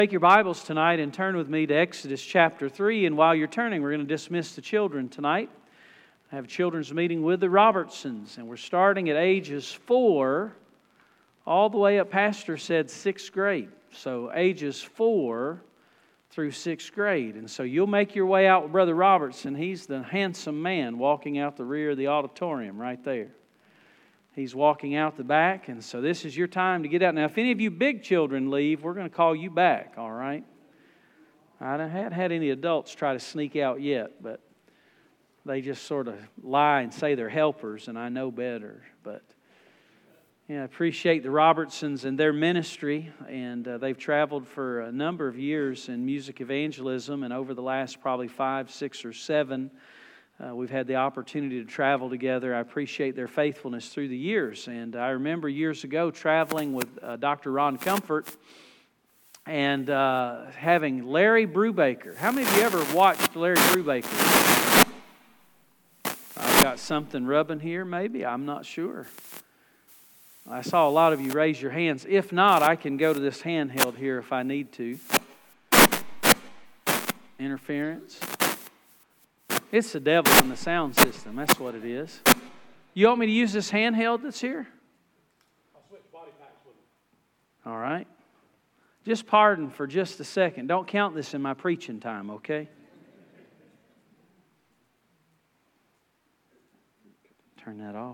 Take your Bibles tonight and turn with me to Exodus chapter 3. And while you're turning, we're going to dismiss the children tonight. I have a children's meeting with the Robertsons. And we're starting at ages 4 all the way up, Pastor said 6th grade. So ages 4 through 6th grade. And so you'll make your way out with Brother Robertson. He's the handsome man walking out the rear of the auditorium right there. He's walking out the back, and so this is your time to get out. Now, if any of you big children leave, we're going to call you back, all right? I haven't had any adults try to sneak out yet, but they just sort of lie and say they're helpers, and I know better. But yeah, I appreciate the Robertsons and their ministry, and they've traveled for a number of years in music evangelism, and over the last probably 5, 6, or 7 we've had the opportunity to travel together. I appreciate their faithfulness through the years. And I remember years ago traveling with Dr. Ron Comfort and having Larry Brubaker. How many of you ever watched Larry Brubaker? I've got something rubbing here, maybe. I'm not sure. I saw a lot of you raise your hands. If not, I can go to this handheld here if I need to. Interference. It's the devil in the sound system. That's what it is. You want me to use this handheld that's here? I'll switch body packs with it. All right. Just pardon for just a second. Don't count this in my preaching time, okay? Turn that off.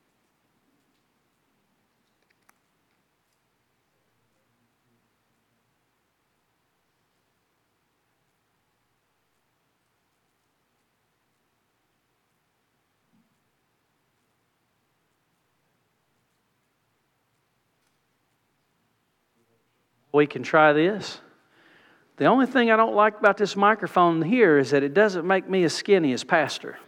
We can try this. The only thing I don't like about this microphone here is that it doesn't make me as skinny as Pastor.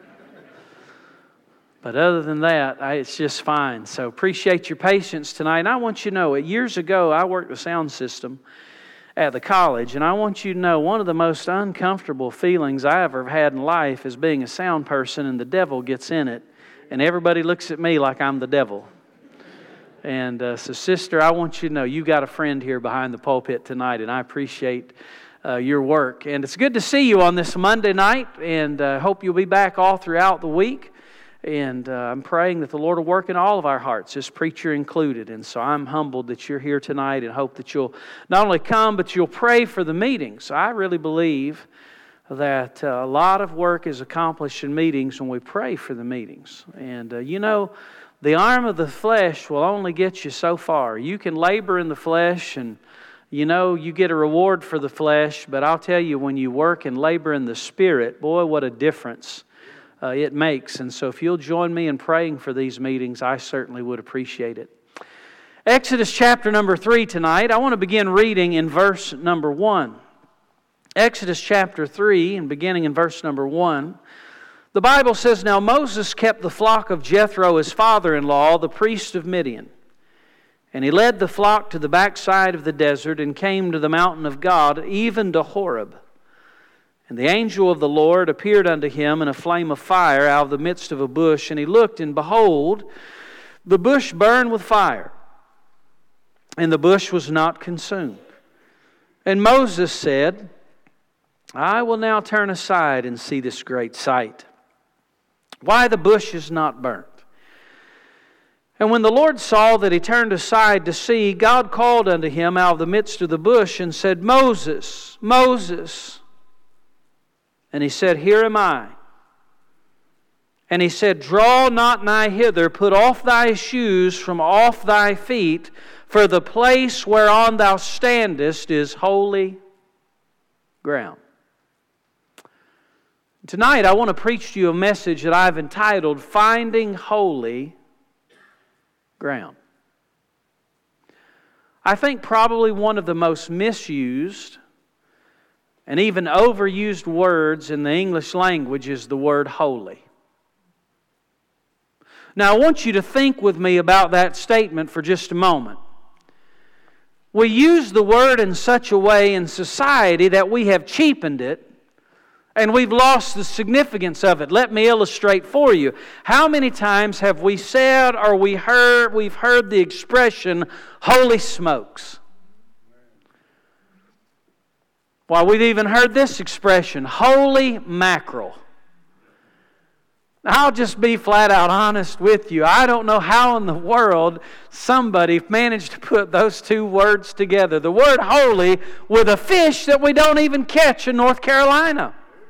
But other than that, it's just fine. So appreciate your patience tonight. And I want you to know, years ago, I worked with sound system at the college. And I want you to know, one of the most uncomfortable feelings I ever had in life is being a sound person and the devil gets in it. And everybody looks at me like I'm the devil. And so, sister, I want you to know you've got a friend here behind the pulpit tonight, and I appreciate your work. And it's good to see you on this Monday night, and hope you'll be back all throughout the week. And I'm praying that the Lord will work in all of our hearts, this preacher included. And so I'm humbled that you're here tonight and hope that you'll not only come, but you'll pray for the meetings. I really believe that a lot of work is accomplished in meetings when we pray for the meetings. And the arm of the flesh will only get you so far. You can labor in the flesh and, you get a reward for the flesh. But I'll tell you, when you work and labor in the Spirit, boy, what a difference it makes. And so if you'll join me in praying for these meetings, I certainly would appreciate it. Exodus chapter number 3 tonight. I want to begin reading in verse number 1. Exodus chapter 3 and beginning in verse number 1. The Bible says, "Now Moses kept the flock of Jethro, his father-in-law, the priest of Midian. And he led the flock to the backside of the desert and came to the mountain of God, even to Horeb. And the angel of the Lord appeared unto him in a flame of fire out of the midst of a bush. And he looked, and behold, the bush burned with fire, and the bush was not consumed. And Moses said, I will now turn aside and see this great sight, why the bush is not burnt. And when the Lord saw that he turned aside to see, God called unto him out of the midst of the bush and said, Moses, Moses. And he said, Here am I. And he said, Draw not nigh hither, put off thy shoes from off thy feet, for the place whereon thou standest is holy ground. Tonight I want to preach to you a message that I've entitled, Finding Holy Ground. I think probably one of the most misused and even overused words in the English language is the word holy. Now I want you to think with me about that statement for just a moment. We use the word in such a way in society that we have cheapened it and we've lost the significance of it. Let me illustrate for you. How many times have we said or we've heard the expression, holy smokes? Why, we've even heard this expression, holy mackerel. I'll just be flat out honest with you. I don't know how in the world somebody managed to put those two words together. The word holy with a fish that we don't even catch in North Carolina.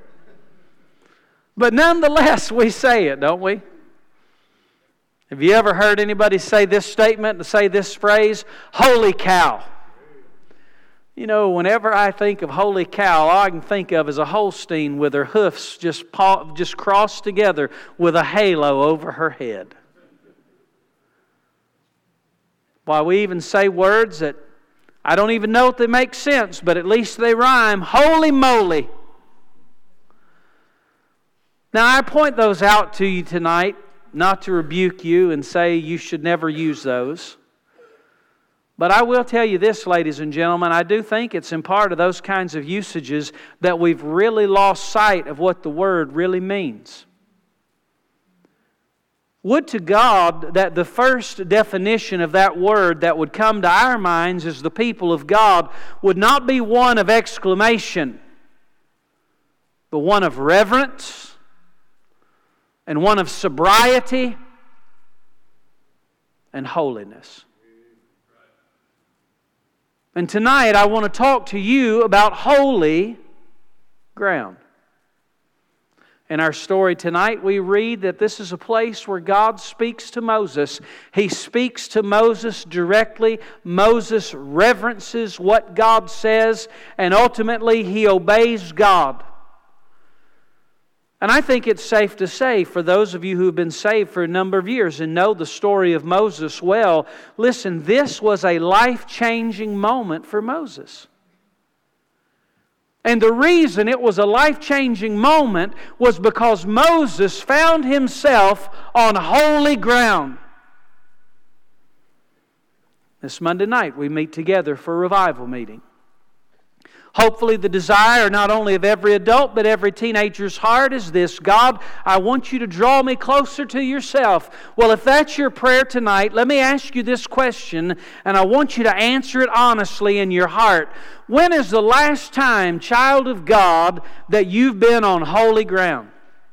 But nonetheless, we say it, don't we? Have you ever heard anybody say this statement, say this phrase? Holy cow. You know, whenever I think of holy cow, all I can think of is a Holstein with her hoofs just crossed together with a halo over her head. Why, we even say words that I don't even know if they make sense, but at least they rhyme. Holy moly. Now, I point those out to you tonight, not to rebuke you and say you should never use those. But I will tell you this, ladies and gentlemen, I do think it's in part of those kinds of usages that we've really lost sight of what the word really means. Would to God that the first definition of that word that would come to our minds as the people of God would not be one of exclamation, but one of reverence and one of sobriety and holiness. And tonight I want to talk to you about holy ground. In our story tonight, we read that this is a place where God speaks to Moses. He speaks to Moses directly. Moses reverences what God says, and ultimately he obeys God. And I think it's safe to say, for those of you who have been saved for a number of years and know the story of Moses well, listen, this was a life-changing moment for Moses. And the reason it was a life-changing moment was because Moses found himself on holy ground. This Monday night we meet together for a revival meeting. Hopefully the desire not only of every adult but every teenager's heart is this: God, I want you to draw me closer to yourself. Well, if that's your prayer tonight, let me ask you this question, and I want you to answer it honestly in your heart. When is the last time, child of God, that you've been on holy ground?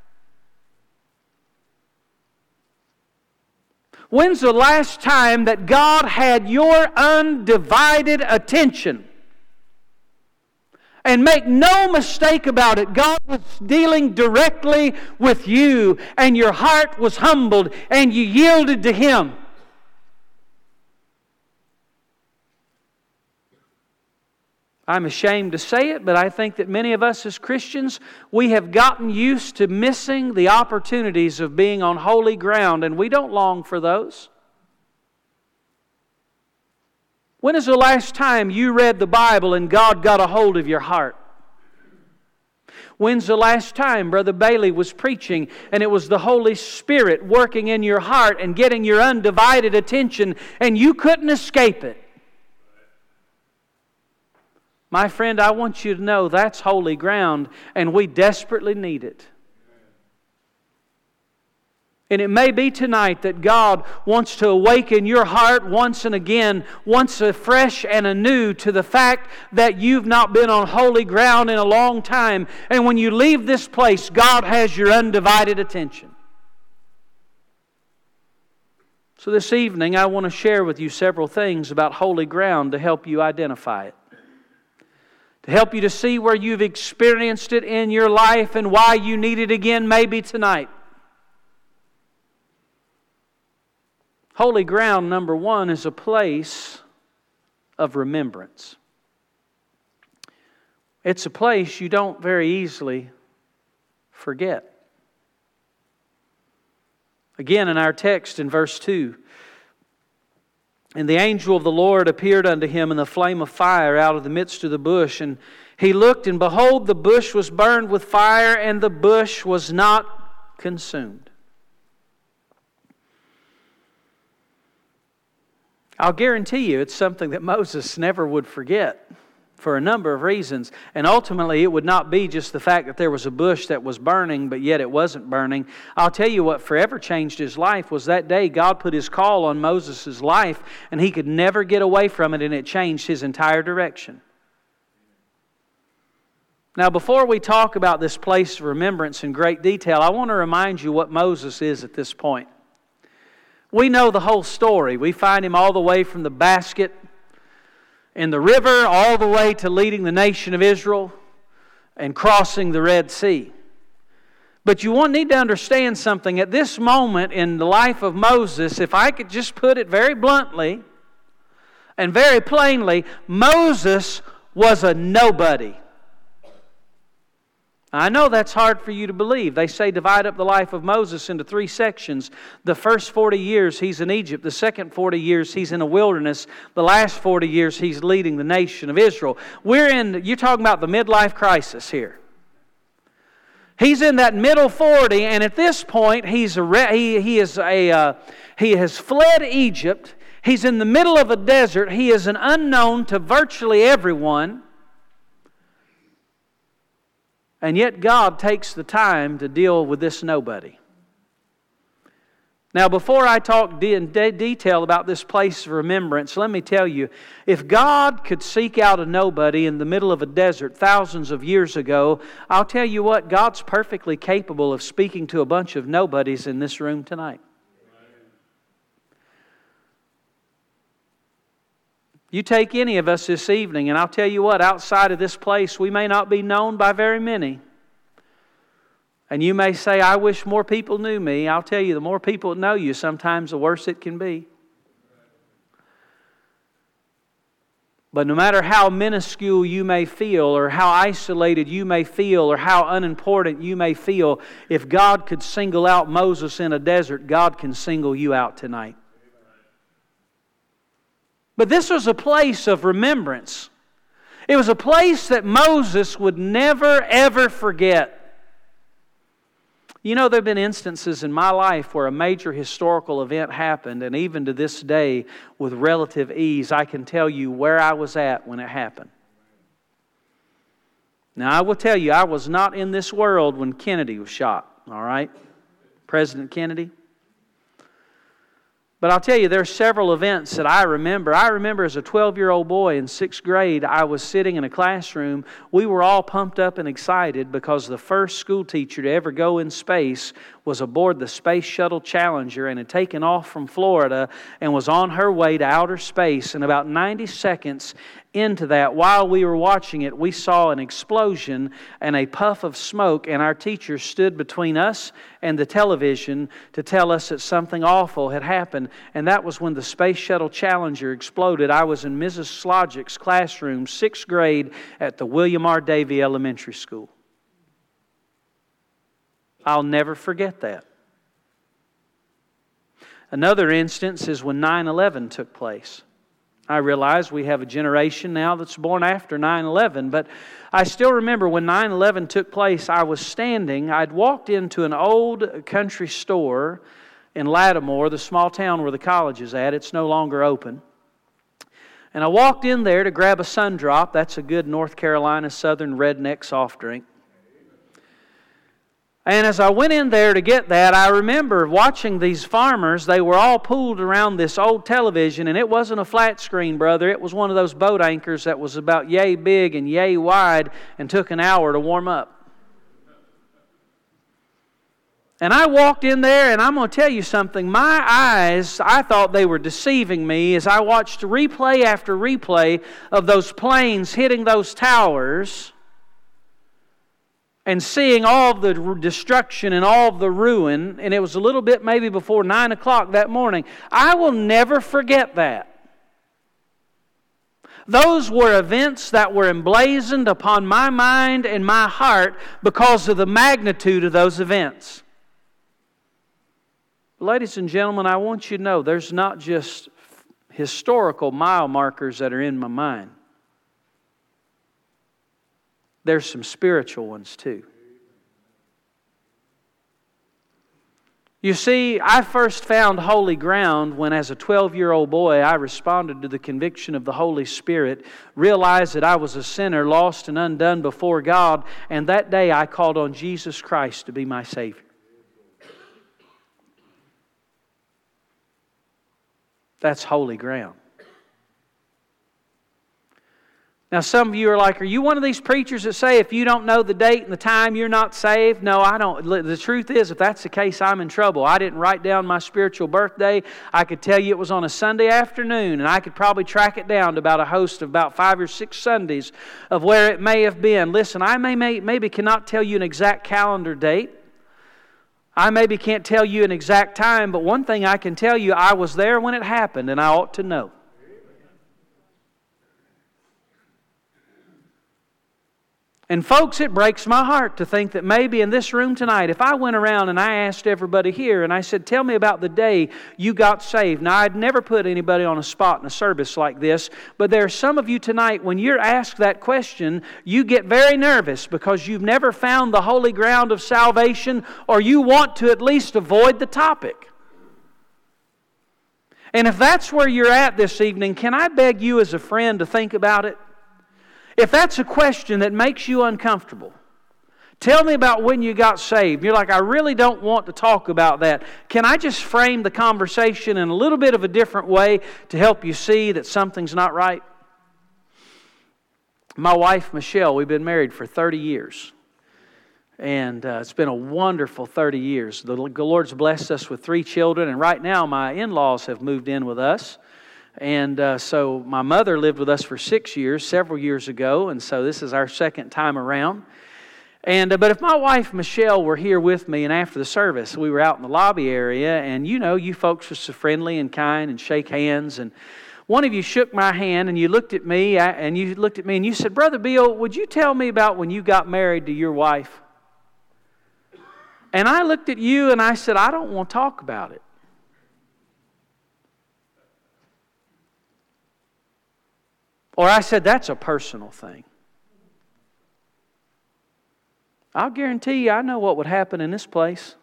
When's the last time that God had your undivided attention? And make no mistake about it, God was dealing directly with you, and your heart was humbled, and you yielded to Him. I'm ashamed to say it, but I think that many of us as Christians, we have gotten used to missing the opportunities of being on holy ground, and we don't long for those. When is the last time you read the Bible and God got a hold of your heart? When's the last time Brother Bailey was preaching and it was the Holy Spirit working in your heart and getting your undivided attention and you couldn't escape it? My friend, I want you to know that's holy ground, and we desperately need it. And it may be tonight that God wants to awaken your heart once and again, once afresh and anew, to the fact that you've not been on holy ground in a long time. And when you leave this place, God has your undivided attention. So this evening, I want to share with you several things about holy ground to help you identify it. To help you to see where you've experienced it in your life and why you need it again maybe tonight. Holy ground, number one, is a place of remembrance. It's a place you don't very easily forget. Again, in our text in verse 2, and the angel of the Lord appeared unto him in the flame of fire out of the midst of the bush. And he looked, and behold, the bush was burned with fire, and the bush was not consumed. I'll guarantee you it's something that Moses never would forget for a number of reasons. And ultimately it would not be just the fact that there was a bush that was burning, but yet it wasn't burning. I'll tell you what forever changed his life was that day God put His call on Moses' life, and he could never get away from it, and it changed his entire direction. Now, before we talk about this place of remembrance in great detail, I want to remind you what Moses is at this point. We know the whole story. We find him all the way from the basket in the river, all the way to leading the nation of Israel and crossing the Red Sea. But you need to understand something. At this moment in the life of Moses, if I could just put it very bluntly and very plainly, Moses was a nobody. I know that's hard for you to believe. They say divide up the life of Moses into 3 sections. The first 40 years he's in Egypt. The second 40 years he's in a wilderness. The last 40 years he's leading the nation of Israel. You're talking about the midlife crisis here. He's in that middle 40, and at this point he has fled Egypt. He's in the middle of a desert. He is an unknown to virtually everyone. And yet God takes the time to deal with this nobody. Now, before I talk in detail about this place of remembrance, let me tell you, if God could seek out a nobody in the middle of a desert thousands of years ago, I'll tell you what, God's perfectly capable of speaking to a bunch of nobodies in this room tonight. You take any of us this evening, and I'll tell you what, outside of this place, we may not be known by very many. And you may say, I wish more people knew me. I'll tell you, the more people know you, sometimes the worse it can be. But no matter how minuscule you may feel, or how isolated you may feel, or how unimportant you may feel, if God could single out Moses in a desert, God can single you out tonight. But this was a place of remembrance. It was a place that Moses would never, ever forget. You know, there have been instances in my life where a major historical event happened, and even to this day, with relative ease, I can tell you where I was at when it happened. Now, I will tell you, I was not in this world when Kennedy was shot, all right? President Kennedy. But I'll tell you, there are several events that I remember. I remember as a 12-year-old boy in 6th grade, I was sitting in a classroom. We were all pumped up and excited because the first school teacher to ever go in space was aboard the Space Shuttle Challenger and had taken off from Florida and was on her way to outer space. And about 90 seconds into that, while we were watching it, we saw an explosion and a puff of smoke, and our teacher stood between us and the television to tell us that something awful had happened. And that was when the Space Shuttle Challenger exploded. I was in Mrs. Slodgick's classroom, 6th grade, at the William R. Davie Elementary School. I'll never forget that. Another instance is when 9/11 took place. I realize we have a generation now that's born after 9/11, but I still remember when 9/11 took place, I'd walked into an old country store in Lattimore, the small town where the college is at. It's no longer open. And I walked in there to grab a Sundrop. That's a good North Carolina Southern redneck soft drink. And as I went in there to get that, I remember watching these farmers. They were all pooled around this old television, and it wasn't a flat screen, brother. It was one of those boat anchors that was about yay big and yay wide and took an hour to warm up. And I walked in there, and I'm going to tell you something. My eyes, I thought they were deceiving me as I watched replay after replay of those planes hitting those towers and seeing all of the destruction and all of the ruin. And it was a little bit maybe before 9 o'clock that morning. I will never forget that. Those were events that were emblazoned upon my mind and my heart because of the magnitude of those events. Ladies and gentlemen, I want you to know there's not just historical mile markers that are in my mind. There's some spiritual ones too. You see, I first found holy ground when as a 12-year-old boy I responded to the conviction of the Holy Spirit, realized that I was a sinner, lost and undone before God, and that day I called on Jesus Christ to be my Savior. That's holy ground. Now, some of you are like, are you one of these preachers that say if you don't know the date and the time, you're not saved? No, I don't. The truth is, if that's the case, I'm in trouble. I didn't write down my spiritual birthday. I could tell you it was on a Sunday afternoon, and I could probably track it down to about a host of about 5 or 6 Sundays of where it may have been. Listen, I maybe cannot tell you an exact calendar date. I maybe can't tell you an exact time, but one thing I can tell you, I was there when it happened, and I ought to know. And folks, it breaks my heart to think that maybe in this room tonight, if I went around and I asked everybody here and I said, tell me about the day you got saved. Now, I'd never put anybody on a spot in a service like this, but there are some of you tonight, when you're asked that question, you get very nervous because you've never found the holy ground of salvation, or you want to at least avoid the topic. And if that's where you're at this evening, can I beg you as a friend to think about it? If that's a question that makes you uncomfortable, tell me about when you got saved. You're like, I really don't want to talk about that. Can I just frame the conversation in a little bit of a different way to help you see that something's not right? My wife, Michelle, we've been married for 30 years. And it's been a wonderful 30 years. The Lord's blessed us with 3 children. And right now, my in-laws have moved in with us. And so my mother lived with us for 6 years, several years ago, and so this is our second time around. And but if my wife Michelle were here with me, and after the service we were out in the lobby area, and you know, you folks are so friendly and kind and shake hands, and one of you shook my hand and you looked at me and you said, Brother Bill, would you tell me about when you got married to your wife? And I looked at you and I said, I don't want to talk about it. Or I said, that's a personal thing. I'll guarantee you, I know what would happen in this place.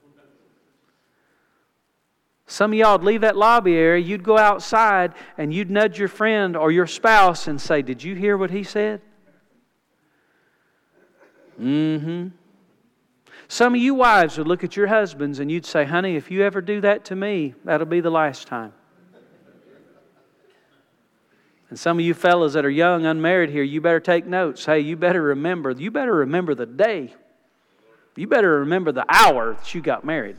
Some of y'all would leave that lobby area, you'd go outside, and you'd nudge your friend or your spouse and say, did you hear what he said? Mm-hmm. Some of you wives would look at your husbands and you'd say, honey, if you ever do that to me, that'll be the last time. And some of you fellas that are young, unmarried here, you better take notes. Hey, you better remember the day. You better remember the hour that you got married.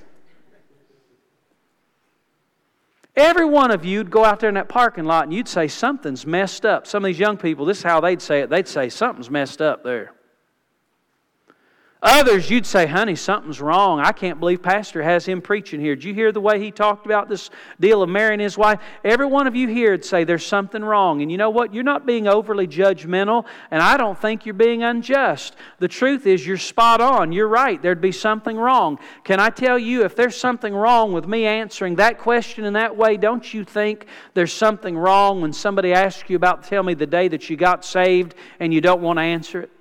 Every one of you would go out there in that parking lot and you'd say, something's messed up. Some of these young people, this is how they'd say it. They'd say, something's messed up there. Others, you'd say, honey, something's wrong. I can't believe Pastor has him preaching here. Did you hear the way he talked about this deal of marrying his wife? Every one of you here would say there's something wrong. And you know what? You're not being overly judgmental, and I don't think you're being unjust. The truth is you're spot on. You're right. There'd be something wrong. Can I tell you, if there's something wrong with me answering that question in that way, don't you think there's something wrong when somebody asks you about, tell me the day that you got saved, and you don't want to answer it?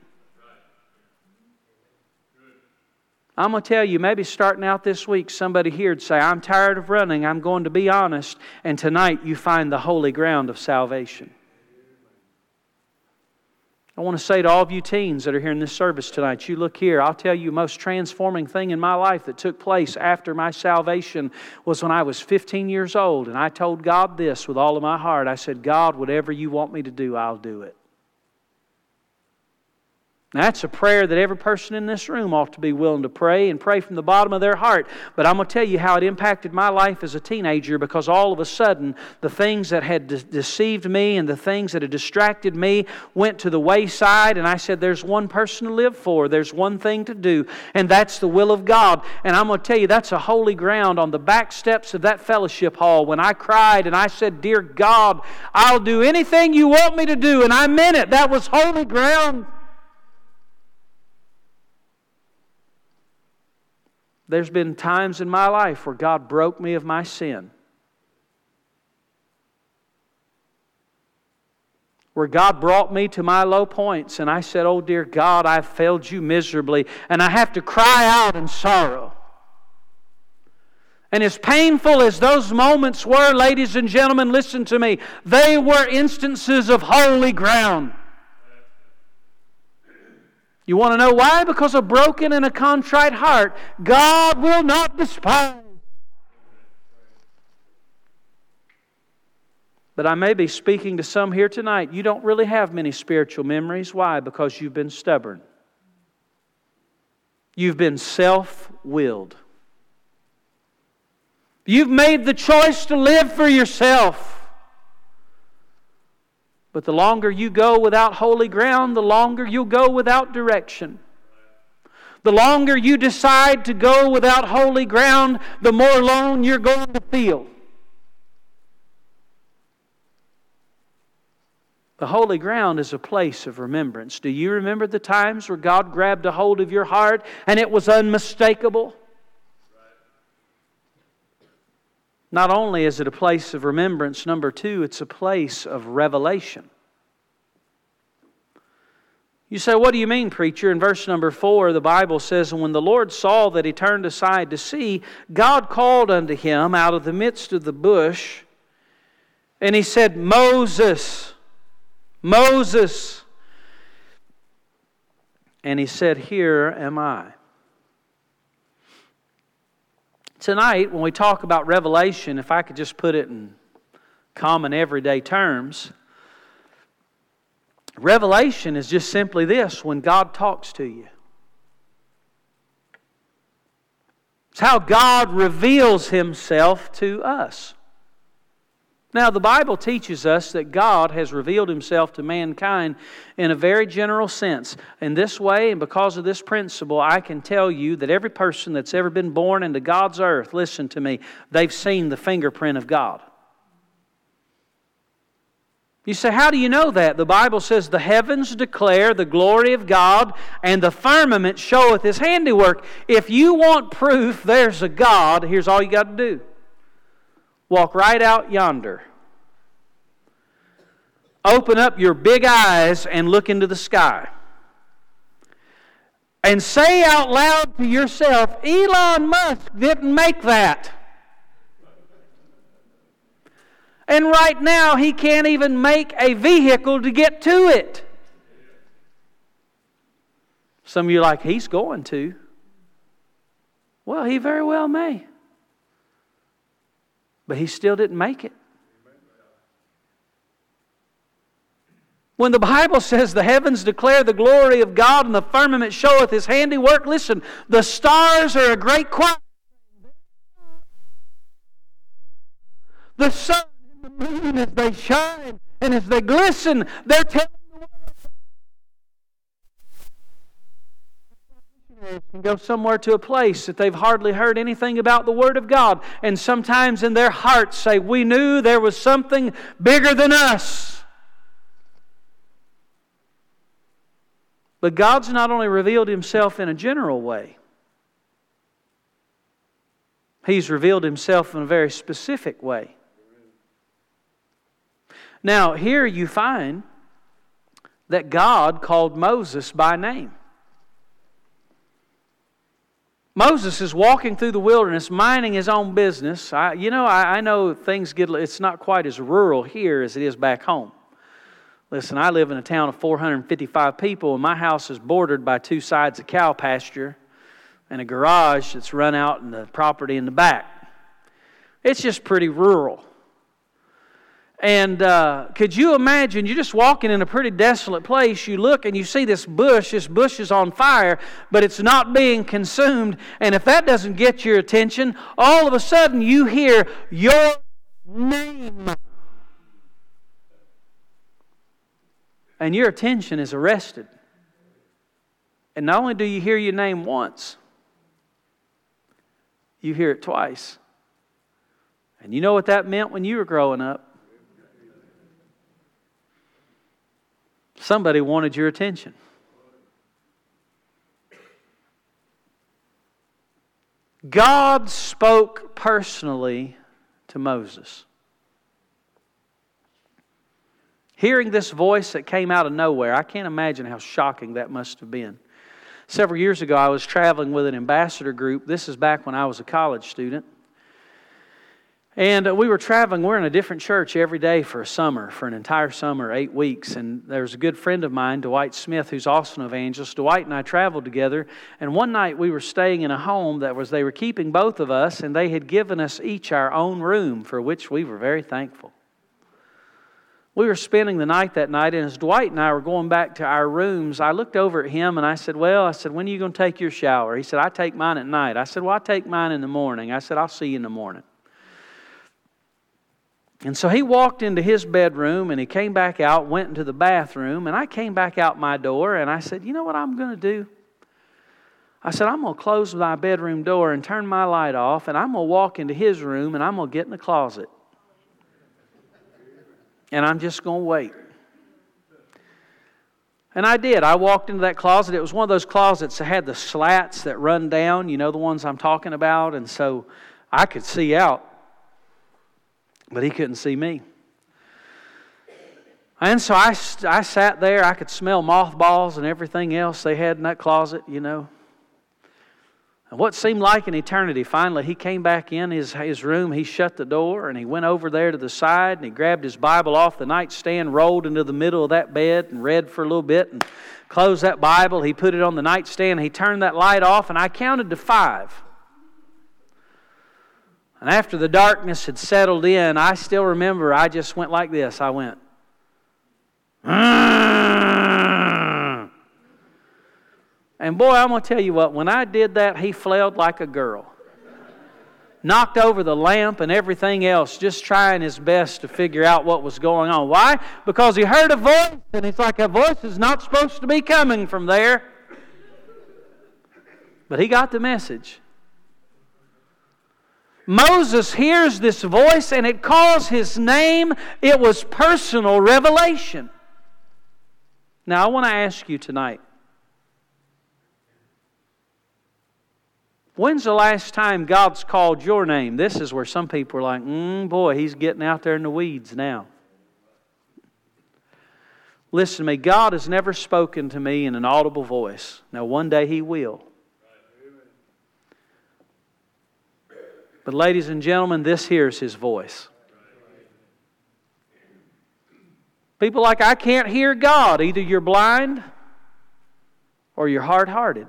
I'm going to tell you, maybe starting out this week, somebody here would say, I'm tired of running, I'm going to be honest, and tonight you find the holy ground of salvation. I want to say to all of you teens that are here in this service tonight, you look here, I'll tell you the most transforming thing in my life that took place after my salvation was when I was 15 years old, and I told God this with all of my heart. I said, God, whatever you want me to do, I'll do it. Now, that's a prayer that every person in this room ought to be willing to pray, and pray from the bottom of their heart. But I'm going to tell you how it impacted my life as a teenager, because all of a sudden the things that had deceived me and the things that had distracted me went to the wayside, and I said, there's one person to live for, there's one thing to do, and that's the will of God. And I'm going to tell you, that's a holy ground on the back steps of that fellowship hall when I cried and I said, Dear God, I'll do anything you want me to do, and I meant it. That was holy ground. There's been times in my life where God broke me of my sin. Where God brought me to my low points and I said, oh dear God, I've failed you miserably, and I have to cry out in sorrow. And as painful as those moments were, ladies and gentlemen, listen to me, they were instances of holy ground. You want to know why? Because a broken and a contrite heart, God will not despise. But I may be speaking to some here tonight. You don't really have many spiritual memories. Why? Because you've been stubborn. You've been self-willed. You've made the choice to live for yourself. But the longer you go without holy ground, the longer you'll go without direction. The longer you decide to go without holy ground, the more alone you're going to feel. The holy ground is a place of remembrance. Do you remember the times where God grabbed a hold of your heart and it was unmistakable? Not only is it a place of remembrance, number two, it's a place of revelation. You say, what do you mean, preacher? In verse number 4, the Bible says, and when the Lord saw that he turned aside to see, God called unto him out of the midst of the bush, and he said, Moses, Moses. And he said, here am I. Tonight, when we talk about revelation, if I could just put it in common everyday terms, revelation is just simply this: when God talks to you. It's how God reveals Himself to us. Now, the Bible teaches us that God has revealed Himself to mankind in a very general sense. In this way, and because of this principle, I can tell you that every person that's ever been born into God's earth, listen to me, they've seen the fingerprint of God. You say, how do you know that? The Bible says, the heavens declare the glory of God, and the firmament showeth His handiwork. If you want proof there's a God, here's all you got to do. Walk right out yonder. Open up your big eyes and look into the sky. And say out loud to yourself, Elon Musk didn't make that. And right now he can't even make a vehicle to get to it. Some of you are like, he's going to. Well, he very well may. But he still didn't make it. When the Bible says the heavens declare the glory of God and the firmament showeth His handiwork, listen, the stars are a great choir. The sun and the moon, as they shine and as they glisten, they're telling the world. Can go somewhere to a place that they've hardly heard anything about the Word of God, and sometimes in their hearts say, we knew there was something bigger than us. But God's not only revealed Himself in a general way, He's revealed Himself in a very specific way. Now, here you find that God called Moses by name. Moses is walking through the wilderness, minding his own business. I know things it's not quite as rural here as it is back home. Listen, I live in a town of 455 people, and my house is bordered by 2 sides of cow pasture and a garage that's run out in the property in the back. It's just pretty rural. And could you imagine, you're just walking in a pretty desolate place, you look and you see this bush is on fire, but it's not being consumed, and if that doesn't get your attention, all of a sudden you hear your name. And your attention is arrested. And not only do you hear your name once, you hear it twice. And you know what that meant when you were growing up? Somebody wanted your attention. God spoke personally to Moses. Hearing this voice that came out of nowhere, I can't imagine how shocking that must have been. Several years ago, I was traveling with an ambassador group. This is back when I was a college student. And we were traveling. We're in a different church every day for an entire summer, 8 weeks. And there was a good friend of mine, Dwight Smith, who's also an evangelist. Dwight and I traveled together. And one night we were staying in a home they were keeping both of us, and they had given us each our own room, for which we were very thankful. We were spending the night that night, and as Dwight and I were going back to our rooms, I looked over at him and I said, when are you going to take your shower? He said, I take mine at night. I said, well, I take mine in the morning. I said, I'll see you in the morning. And so he walked into his bedroom and he came back out, went into the bathroom, and I came back out my door and I said, you know what I'm going to do? I said, I'm going to close my bedroom door and turn my light off, and I'm going to walk into his room and I'm going to get in the closet. And I'm just going to wait. And I did. I walked into that closet. It was one of those closets that had the slats that run down, you know, the ones I'm talking about. And so I could see out, but he couldn't see me. And so I sat there. I could smell mothballs and everything else they had in that closet, you know. And what seemed like an eternity, finally he came back in his room, he shut the door, and he went over there to the side, and he grabbed his Bible off the nightstand, rolled into the middle of that bed, and read for a little bit, and closed that Bible. He put it on the nightstand, he turned that light off, and I counted to 5. And after the darkness had settled in, I still remember I just went like this. I went, And boy, I'm going to tell you what, when I did that, he flailed like a girl. Knocked over the lamp and everything else, just trying his best to figure out what was going on. Why? Because he heard a voice, and it's like a voice is not supposed to be coming from there. But he got the message. Moses hears this voice, and it calls his name. It was personal revelation. Now, I want to ask you tonight, when's the last time God's called your name? This is where some people are like, boy, he's getting out there in the weeds now. Listen to me, God has never spoken to me in an audible voice. Now, one day He will. But ladies and gentlemen, this here is His voice. People like, I can't hear God. Either you're blind or you're hard-hearted.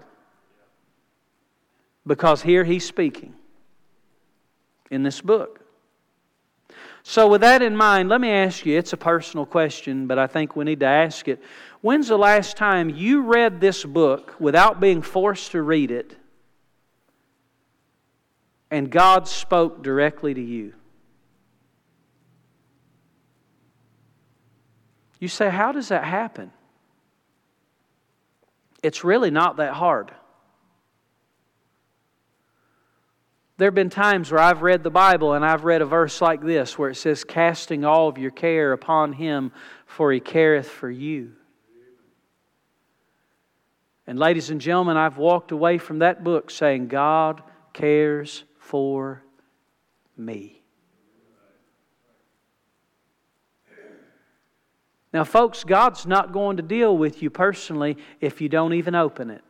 Because here He's speaking in this book. So with that in mind, let me ask you, it's a personal question, but I think we need to ask it. When's the last time you read this book without being forced to read it, and God spoke directly to you? You say, how does that happen? It's really not that hard. There have been times where I've read the Bible and I've read a verse like this where it says, casting all of your care upon Him, for He careth for you. And ladies and gentlemen, I've walked away from that book saying, God cares for me. Now folks, God's not going to deal with you personally if you don't even open it.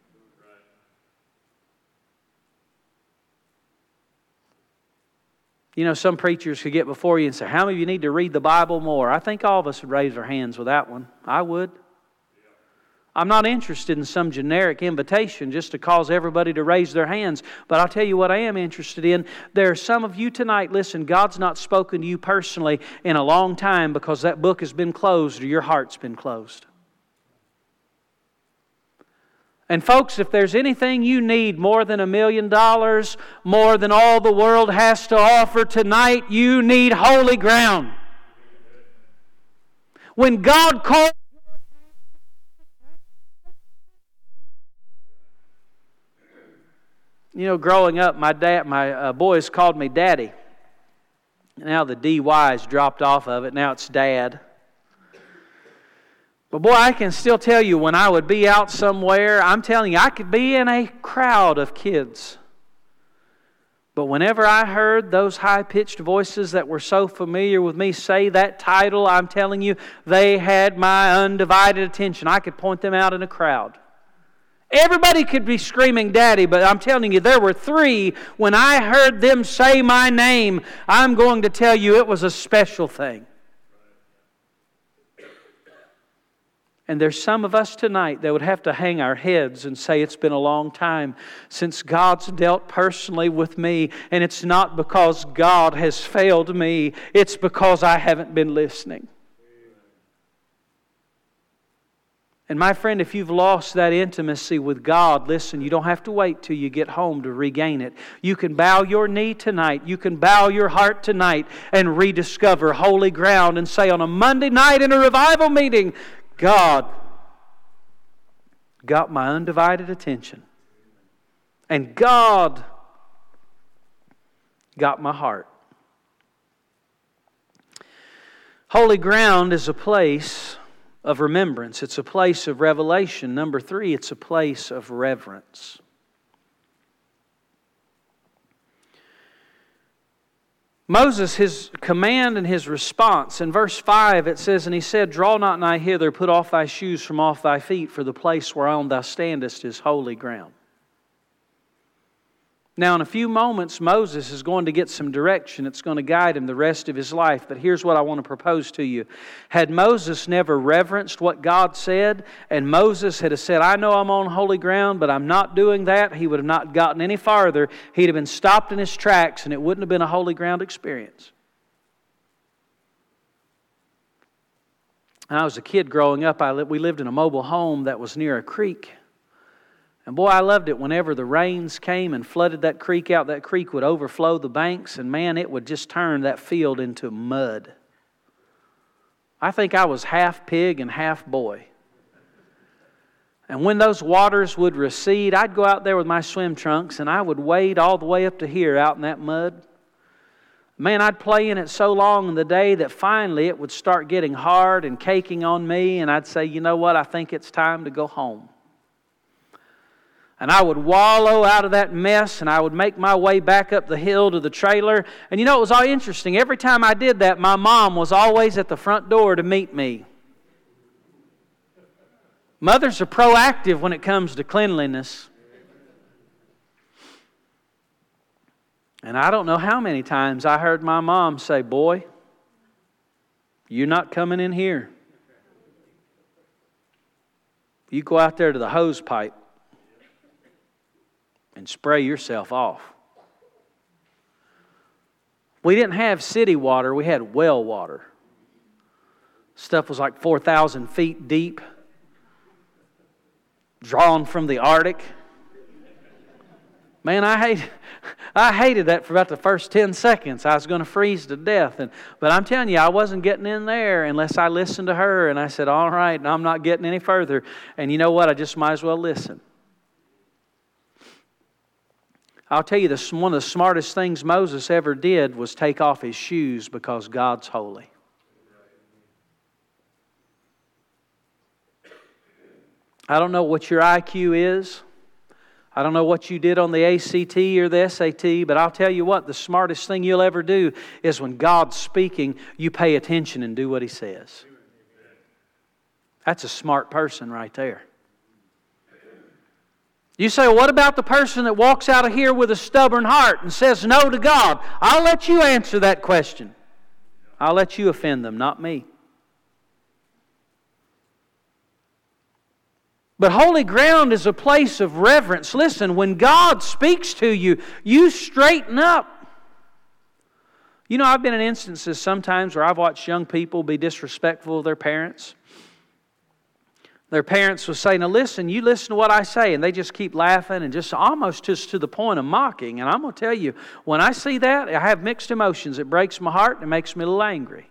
You know, some preachers could get before you and say, how many of you need to read the Bible more? I think all of us would raise our hands with that one. I would. I'm not interested in some generic invitation just to cause everybody to raise their hands. But I'll tell you what I am interested in. There are some of you tonight, listen, God's not spoken to you personally in a long time because that book has been closed or your heart's been closed. And folks, if there's anything you need more than $1 million, more than all the world has to offer tonight, you need holy ground. When God calls, you know, growing up, my boys called me Daddy. Now the DY's dropped off of it. Now it's Dad. But boy, I can still tell you when I would be out somewhere, I'm telling you, I could be in a crowd of kids. But whenever I heard those high-pitched voices that were so familiar with me say that title, I'm telling you, they had my undivided attention. I could point them out in a crowd. Everybody could be screaming Daddy, but I'm telling you, there were 3. When I heard them say my name, I'm going to tell you it was a special thing. And there's some of us tonight that would have to hang our heads and say it's been a long time since God's dealt personally with me. And it's not because God has failed me. It's because I haven't been listening. And my friend, if you've lost that intimacy with God, listen, you don't have to wait till you get home to regain it. You can bow your knee tonight. You can bow your heart tonight and rediscover holy ground and say on a Monday night in a revival meeting, God got my undivided attention. And God got my heart. Holy ground is a place of remembrance. It's a place of revelation. Number 3, it's a place of reverence. Moses, his command and his response. In verse 5 it says, "And he said, Draw not nigh hither, put off thy shoes from off thy feet, for the place whereon thou standest is holy ground." Now, in a few moments, Moses is going to get some direction. It's going to guide him the rest of his life. But here's what I want to propose to you. Had Moses never reverenced what God said, and Moses had said, I know I'm on holy ground, but I'm not doing that, he would have not gotten any farther. He'd have been stopped in his tracks, and it wouldn't have been a holy ground experience. When I was a kid growing up, we lived in a mobile home that was near a creek. And boy, I loved it whenever the rains came and flooded that creek out. That creek would overflow the banks, and man, it would just turn that field into mud. I think I was half pig and half boy. And when those waters would recede, I'd go out there with my swim trunks and I would wade all the way up to here out in that mud. Man, I'd play in it so long in the day that finally it would start getting hard and caking on me, and I'd say, you know what, I think it's time to go home. And I would wallow out of that mess, and I would make my way back up the hill to the trailer. And you know, it was all interesting. Every time I did that, my mom was always at the front door to meet me. Mothers are proactive when it comes to cleanliness. And I don't know how many times I heard my mom say, Boy, you're not coming in here. You go out there to the hose pipe and spray yourself off. We didn't have city water, we had well water. Stuff was like 4,000 feet deep, drawn from the Arctic. Man, I hated that for about the first 10 seconds. I was going to freeze to death. But I'm telling you, I wasn't getting in there unless I listened to her. And I said, all right, I'm not getting any further. And you know what? I just might as well listen. I'll tell you, one of the smartest things Moses ever did was take off his shoes because God's holy. I don't know what your IQ is. I don't know what you did on the ACT or the SAT, but I'll tell you what, the smartest thing you'll ever do is when God's speaking, you pay attention and do what He says. That's a smart person right there. You say, well, what about the person that walks out of here with a stubborn heart and says no to God? I'll let you answer that question. I'll let you offend them, not me. But holy ground is a place of reverence. Listen, when God speaks to you, you straighten up. You know, I've been in instances sometimes where I've watched young people be disrespectful of their parents. Their parents will say, now listen, you listen to what I say. And they just keep laughing and just almost just to the point of mocking. And I'm going to tell you, when I see that, I have mixed emotions. It breaks my heart and it makes me a little angry.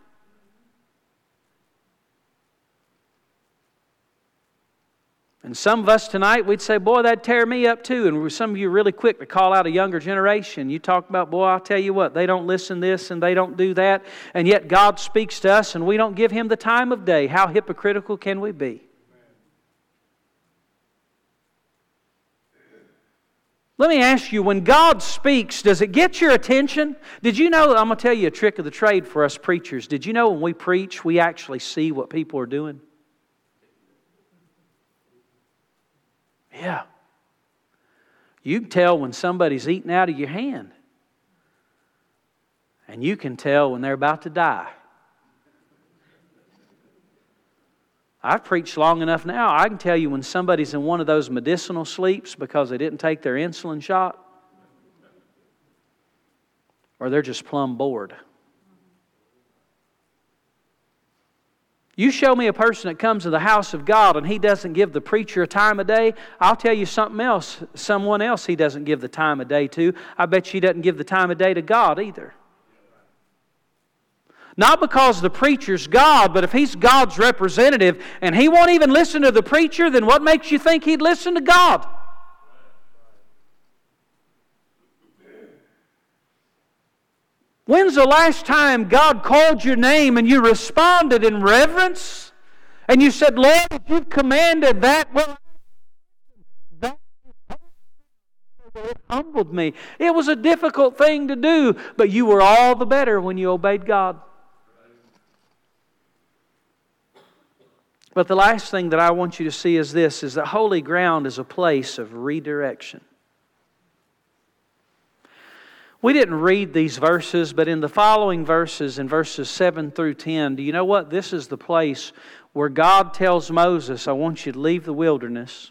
And some of us tonight, we'd say, boy, that'd tear me up too. And some of you are really quick to call out a younger generation. You talk about, boy, I'll tell you what, they don't listen to this and they don't do that. And yet God speaks to us and we don't give Him the time of day. How hypocritical can we be? Let me ask you, when God speaks, does it get your attention? Did you know, I'm going to tell you a trick of the trade for us preachers. Did you know when we preach, we actually see what people are doing? Yeah. You can tell when somebody's eating out of your hand. And you can tell when they're about to die. I've preached long enough now, I can tell you when somebody's in one of those medicinal sleeps because they didn't take their insulin shot, or they're just plumb bored. You show me a person that comes to the house of God and he doesn't give the preacher a time of day, I'll tell you someone else he doesn't give the time of day to. I bet you he doesn't give the time of day to God either. Not because the preacher's God, but if he's God's representative and he won't even listen to the preacher, then what makes you think he'd listen to God? When's the last time God called your name and you responded in reverence? And you said, Lord, if you've commanded that, well, that it humbled me. It was a difficult thing to do, but you were all the better when you obeyed God. But the last thing that I want you to see is this, is that holy ground is a place of redirection. We didn't read these verses, but in the following verses, in verses 7 through 10, do you know what? This is the place where God tells Moses, I want you to leave the wilderness,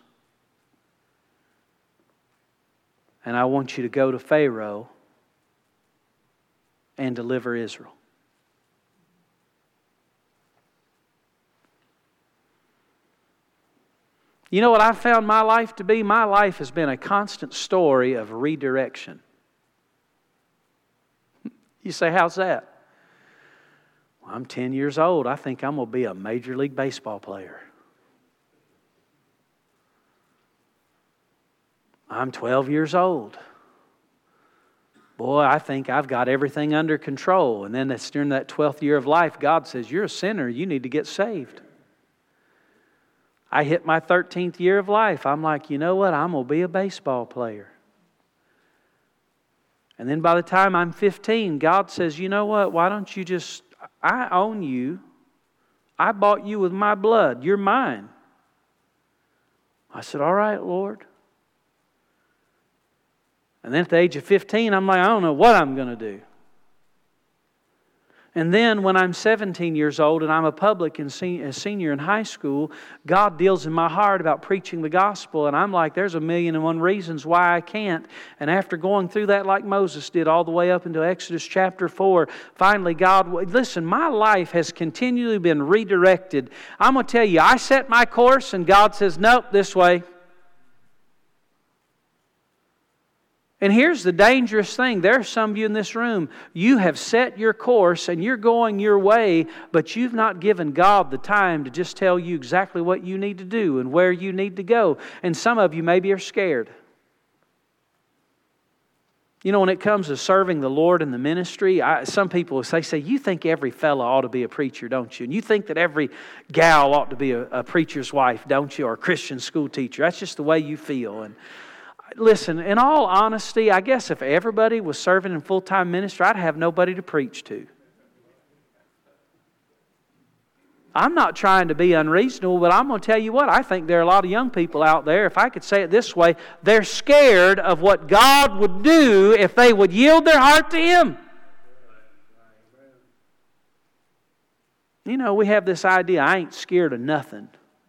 and I want you to go to Pharaoh and deliver Israel. You know what I've found my life to be? My life has been a constant story of redirection. You say, how's that? Well, I'm 10 years old. I think I'm going to be a Major League Baseball player. I'm 12 years old. Boy, I think I've got everything under control. And then that's during that 12th year of life, God says, you're a sinner. You need to get saved. I hit my 13th year of life. I'm like, you know what? I'm going to be a baseball player. And then by the time I'm 15, God says, you know what? Why don't you just, I own you. I bought you with my blood. You're mine. I said, all right, Lord. And then at the age of 15, I'm like, I don't know what I'm going to do. And then when I'm 17 years old and I'm a senior in high school, God deals in my heart about preaching the gospel. And I'm like, there's 1,000,001 reasons why I can't. And after going through that like Moses did all the way up into Exodus chapter 4, finally God, listen, my life has continually been redirected. I'm going to tell you, I set my course and God says, nope, this way. And here's the dangerous thing. There are some of you in this room, you have set your course and you're going your way, but you've not given God the time to just tell you exactly what you need to do and where you need to go. And some of you maybe are scared. You know, when it comes to serving the Lord in the ministry, some people say, you think every fella ought to be a preacher, don't you? And you think that every gal ought to be a preacher's wife, don't you? Or a Christian school teacher. That's just the way you feel. And listen, in all honesty, I guess if everybody was serving in full-time ministry, I'd have nobody to preach to. I'm not trying to be unreasonable, but I'm going to tell you what, I think there are a lot of young people out there, if I could say it this way, they're scared of what God would do if they would yield their heart to Him. You know, we have this idea, I ain't scared of nothing.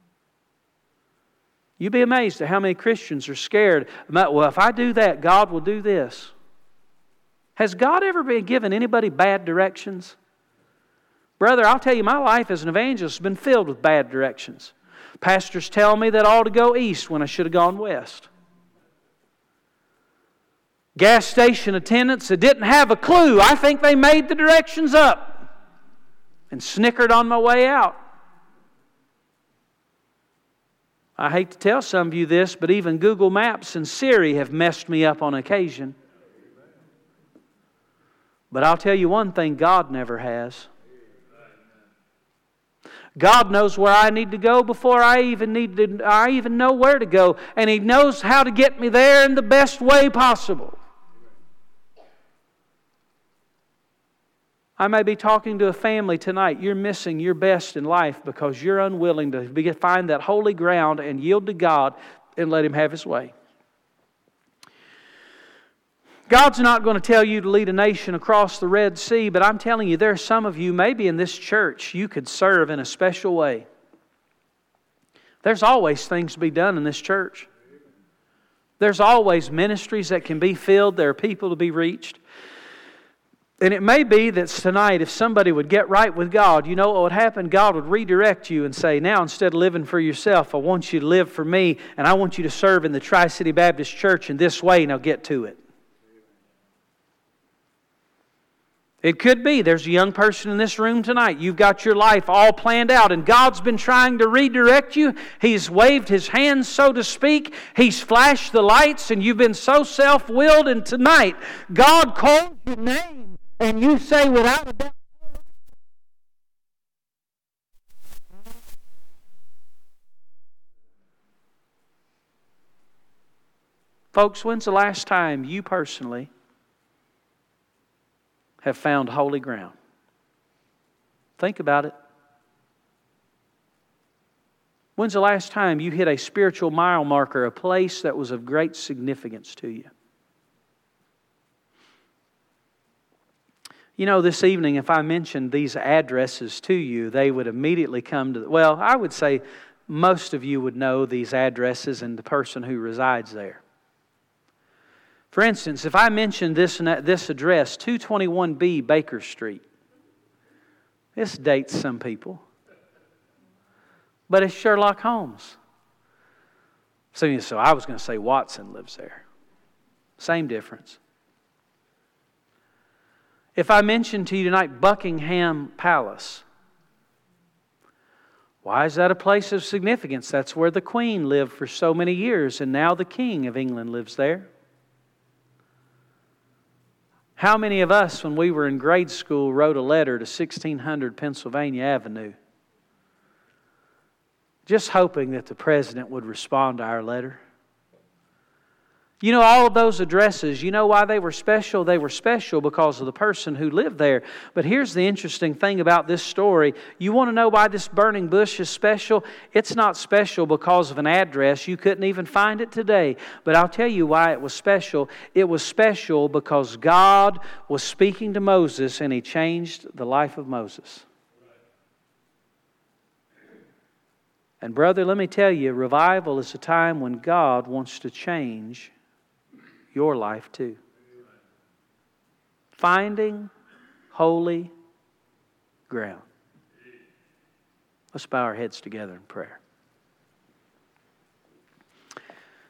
You'd be amazed at how many Christians are scared. Well, if I do that, God will do this. Has God ever been given anybody bad directions? Brother, I'll tell you, my life as an evangelist has been filled with bad directions. Pastors tell me that I ought to go east when I should have gone west. Gas station attendants that didn't have a clue. I think they made the directions up and snickered on my way out. I hate to tell some of you this, but even Google Maps and Siri have messed me up on occasion. But I'll tell you one thing, God never has. God knows where I need to go before I even know where to go. And He knows how to get me there in the best way possible. I may be talking to a family tonight. You're missing your best in life because you're unwilling to find that holy ground and yield to God and let Him have His way. God's not going to tell you to lead a nation across the Red Sea, but I'm telling you, there are some of you, maybe in this church, you could serve in a special way. There's always things to be done in this church. There's always ministries that can be filled. There are people to be reached. And it may be that tonight, if somebody would get right with God, you know what would happen? God would redirect you and say, now instead of living for yourself, I want you to live for me, and I want you to serve in the Tri-City Baptist Church in this way. Now get to it. It could be there's a young person in this room tonight. You've got your life all planned out, and God's been trying to redirect you. He's waved His hands, so to speak. He's flashed the lights, and you've been so self-willed. And tonight, God calls your name. And you say without a doubt, folks, when's the last time you personally have found holy ground? Think about it. When's the last time you hit a spiritual mile marker, a place that was of great significance to you? You know, this evening, if I mentioned these addresses to you, they would immediately come to, well, I would say most of you would know these addresses and the person who resides there. For instance, if I mentioned this address, 221B Baker Street, this dates some people. But it's Sherlock Holmes. So I was going to say Watson lives there. Same difference. If I mention to you tonight Buckingham Palace, why is that a place of significance? That's where the Queen lived for so many years, and now the King of England lives there. How many of us, when we were in grade school, wrote a letter to 1600 Pennsylvania Avenue, just hoping that the President would respond to our letter? You know, all of those addresses, you know why they were special? They were special because of the person who lived there. But here's the interesting thing about this story. You want to know why this burning bush is special? It's not special because of an address. You couldn't even find it today. But I'll tell you why it was special. It was special because God was speaking to Moses, and He changed the life of Moses. And brother, let me tell you, revival is a time when God wants to change your life too. Finding holy ground. Let's bow our heads together in prayer.